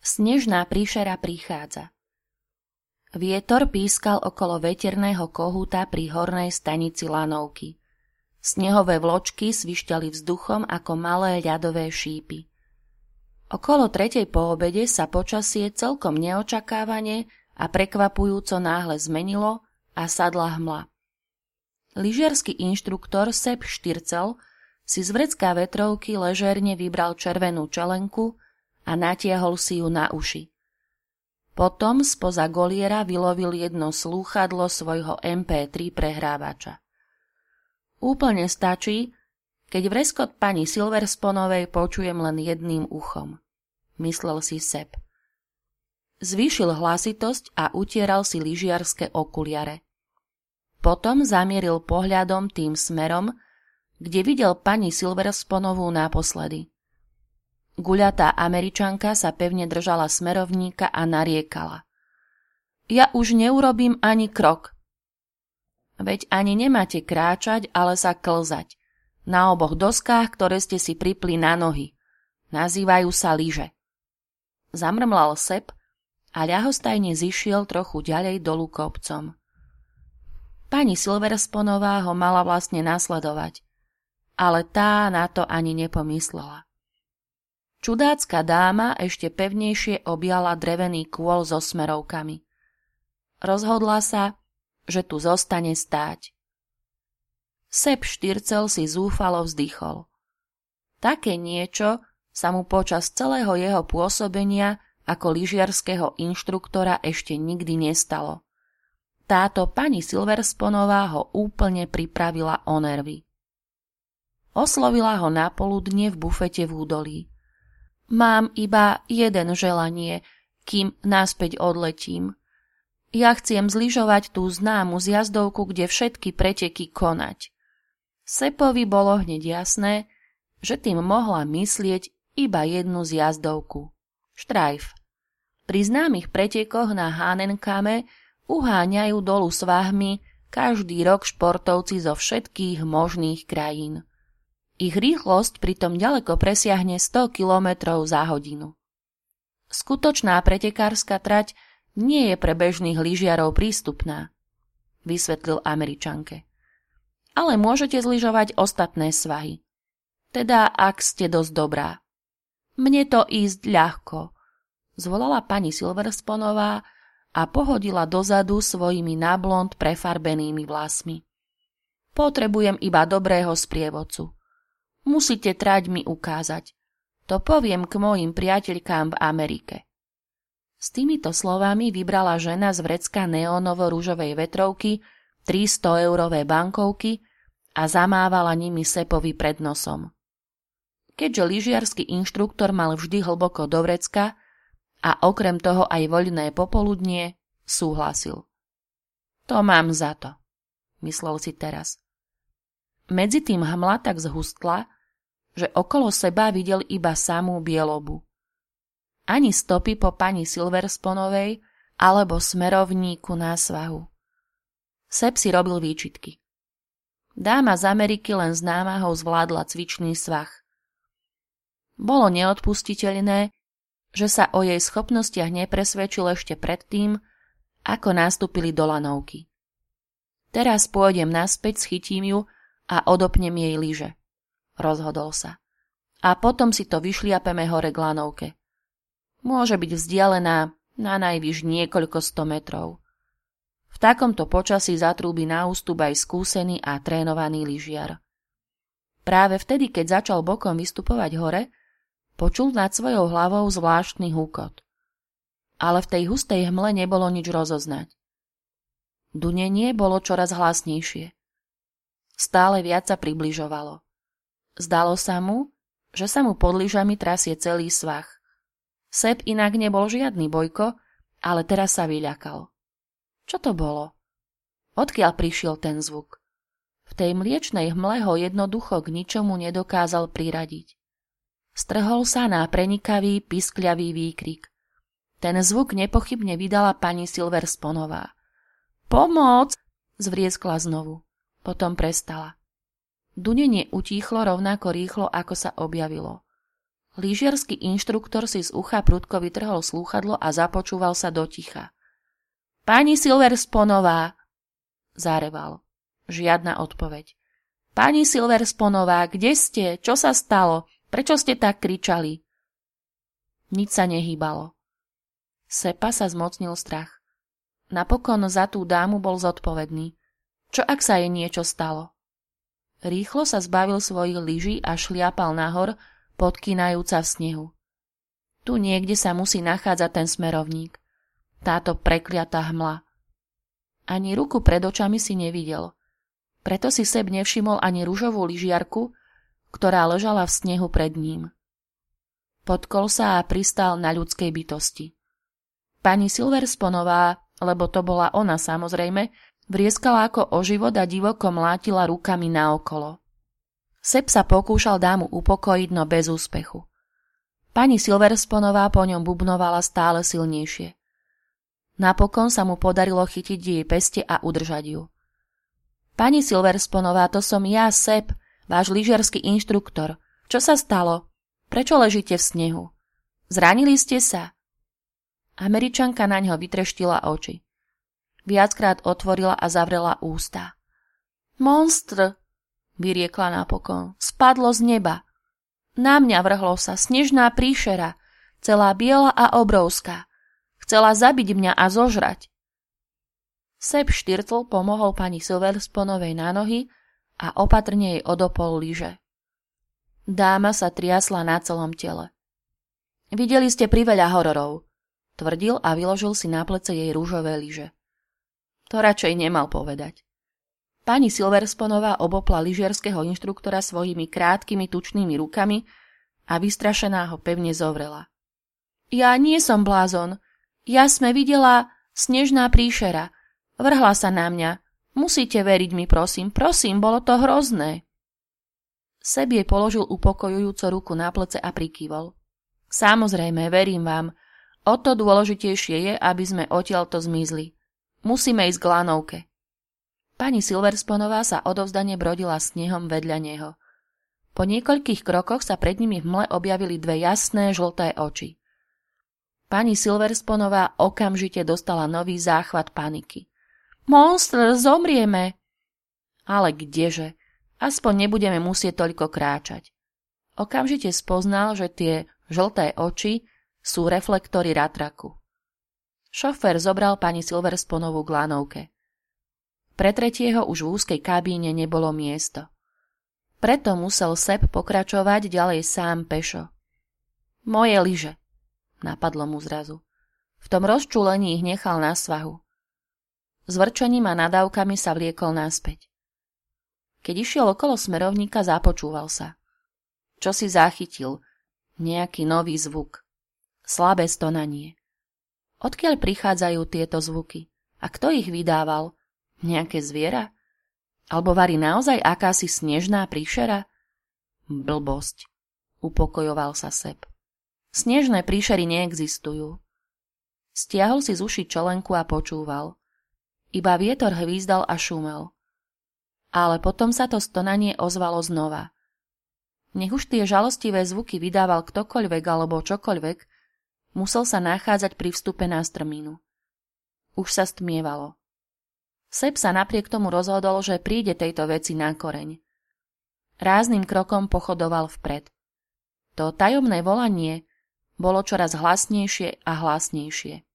Snežná príšera prichádza. Vietor pískal okolo veterného kohúta pri hornej stanici lanovky. Snehové vločky svišťali vzduchom ako malé ľadové šípy. Okolo 3:00 po obede sa počasie celkom neočakávane a prekvapujúco náhle zmenilo a sadla hmla. Lyžiarsky inštruktor Sepp Štyrcel si z vrecka vetrovky ležerne vybral červenú čelenku a natiahol si ju na uši. Potom spoza goliera vylovil jedno slúchadlo svojho MP3 prehrávača. Úplne stačí, keď vreskot pani Silversponovej počujem len jedným uchom, myslel si Sepp. Zvýšil hlasitosť a utieral si lyžiarske okuliare. Potom zamieril pohľadom tým smerom, kde videl pani Silversponovú naposledy. Guľatá Američanka sa pevne držala smerovníka a nariekala. Ja už neurobím ani krok. Veď ani nemáte kráčať, ale sa klzať. Na oboch doskách, ktoré ste si pripli na nohy. Nazývajú sa lyže. Zamrmlal Sepp a ľahostajne zišiel trochu ďalej dolu kopcom. Pani Silversponová ho mala vlastne nasledovať, ale tá na to ani nepomyslela. Čudácka dáma ešte pevnejšie objala drevený kôl so smerovkami. Rozhodla sa, že tu zostane stáť. Sepp Štyrcel si zúfalo vzdychol. Také niečo sa mu počas celého jeho pôsobenia ako lyžiarského inštruktora ešte nikdy nestalo. Táto pani Silversponová ho úplne pripravila o nervy. Oslovila ho na poludne v bufete v údolí. Mám iba jeden želanie, kým naspäť odletím. Ja chcem zlyžovať tú známu zjazdovku, kde všetky preteky konať. Seppovi bolo hneď jasné, že tým mohla myslieť iba jednu zjazdovku. Štrajf. Pri známych pretekoch na Haanenkame uháňajú dolu svahmi každý rok športovci zo všetkých možných krajín. Ich rýchlosť pritom ďaleko presiahne 100 km za hodinu. Skutočná pretekárska trať nie je pre bežných lyžiarov prístupná, vysvetlil Američanke. Ale môžete zlyžovať ostatné svahy. Teda, ak ste dosť dobrá. Mne to ísť ľahko, zvolala pani Silversponová a pohodila dozadu svojimi na blond prefarbenými vlasmi. Potrebujem iba dobrého sprievodcu. Musíte trať mi ukázať. To poviem k mojim priateľkám v Amerike. S týmito slovami vybrala žena z vrecka neónovo-ružovej vetrovky 300-eurové bankovky a zamávala nimi Seppovi pred nosom. Keďže lyžiarsky inštruktor mal vždy hlboko do vrecka a okrem toho aj voľné popoludnie, súhlasil. To mám za to, myslel si teraz. Medzi tým hmla tak zhustla, že okolo seba videl iba samú bielobu. Ani stopy po pani Silversponovej alebo smerovníku na svahu. Sepp si robil výčitky. Dáma z Ameriky len s námahou zvládla cvičný svah. Bolo neodpustiteľné, že sa o jej schopnostiach nepresvedčil ešte predtým, ako nastúpili do lanovky. Teraz pôjdem naspäť, schytím ju a odopnem jej lyže. Rozhodol sa. A potom si to vyšliapeme hore k lanovke. Môže byť vzdialená na najvyš niekoľko 100 metrov. V takomto počasí zatrúbi na ústup aj skúsený a trénovaný lyžiar. Práve vtedy, keď začal bokom vystupovať hore, počul nad svojou hlavou zvláštny húkot. Ale v tej hustej hmle nebolo nič rozoznať. Dunenie bolo čoraz hlasnejšie. Stále viac sa približovalo. Zdalo sa mu, že sa mu pod lyžami trasie celý svah. Sepp inak nebol žiadny bojko, ale teraz sa vyľakal. Čo to bolo? Odkiaľ prišiel ten zvuk? V tej mliečnej hmle ho jednoducho k ničomu nedokázal priradiť. Strhol sa na prenikavý, piskľavý výkrik. Ten zvuk nepochybne vydala pani Silversponová. Pomoc! Zvrieskla znovu. Potom prestala. Dunenie utíchlo rovnako rýchlo, ako sa objavilo. Lyžiarsky inštruktor si z ucha prudko vytrhol slúchadlo a započúval sa do ticha. Pani Silversponová, zareval. Žiadna odpoveď. Pani Silversponová, kde ste? Čo sa stalo? Prečo ste tak kričali? Nič sa nehýbalo. Sepa sa zmocnil strach. Napokon za tú dámu bol zodpovedný. Čo ak sa jej niečo stalo? Rýchlo sa zbavil svojich lyží a šliapal nahor, podkýnajúca v snehu. Tu niekde sa musí nachádzať ten smerovník. Táto prekliatá hmla. Ani ruku pred očami si nevidel. Preto si Seb nevšimol ani ružovú lyžiarku, ktorá ležala v snehu pred ním. Potkol sa a pristal na ľudskej bytosti. Pani Silversponová, lebo to bola ona samozrejme, vrieskala ako o život a divoko mlátila rukami naokolo. Seb sa pokúšal dámu upokojiť, no bez úspechu. Pani Silversponová po ňom bubnovala stále silnejšie. Napokon sa mu podarilo chytiť jej peste a udržať ju. Pani Silversponová, to som ja, Seb, váš lyžiarsky inštruktor. Čo sa stalo? Prečo ležíte v snehu? Zranili ste sa? Američanka naňho vytreštila oči. Viackrát otvorila a zavrela ústa. Monstr, vyriekla napokon, spadlo z neba. Na mňa vrhlo sa snežná príšera, celá biela a obrovská. Chcela zabiť mňa a zožrať. Seb Štyrtl pomohol pani Silversponovej na nohy a opatrne jej odopol lyže. Dáma sa triasla na celom tele. Videli ste priveľa hororov, tvrdil a vyložil si na plece jej rúžové lyže. To radšej nemal povedať. Pani Silversponová obopla lyžiarskeho inštruktora svojimi krátkými tučnými rukami a vystrašená ho pevne zovrela. Ja nie som blázon. Ja sme videla snežná príšera. Vrhla sa na mňa. Musíte veriť mi, prosím, bolo to hrozné. Seb jej položil upokojujúco ruku na plece a prikývol. Samozrejme, verím vám. O to dôležitejšie je, aby sme odtiaľto zmizli. Musíme ísť k lanovke. Pani Silversponová sa odovzdane brodila snehom vedľa neho. Po niekoľkých krokoch sa pred nimi v mle objavili dve jasné, žlté oči. Pani Silversponová okamžite dostala nový záchvat paniky. Monstr, zomrieme! Ale kdeže? Aspoň nebudeme musieť toľko kráčať. Okamžite spoznal, že tie žlté oči sú reflektory ratraku. Šofér zobral pani Silversponovú k lanovke. Pre tretieho už v úzkej kabíne nebolo miesto. Preto musel Seb pokračovať ďalej sám pešo. Moje lyže, napadlo mu zrazu. V tom rozčúlení ich nechal na svahu. S vrčením a nadávkami sa vliekol naspäť. Keď išiel okolo smerovníka, započúval sa. Čo si zachytil? Nejaký nový zvuk. Slabé stonanie. Odkiaľ prichádzajú tieto zvuky? A kto ich vydával? Nejaké zviera? Alebo vari naozaj akási snežná príšera? Blbosť, upokojoval sa Seb. Snežné príšery neexistujú. Stiahol si z uší čelenku a počúval. Iba vietor hvízdal a šumel. Ale potom sa to stonanie ozvalo znova. Nech už tie žalostivé zvuky vydával ktokoľvek alebo čokoľvek, musel sa nachádzať pri vstupe na strmínu. Už sa stmievalo. Seb sa napriek tomu rozhodol, že príde tejto veci na koreň. Rázným krokom pochodoval vpred. To tajomné volanie bolo čoraz hlasnejšie a hlasnejšie.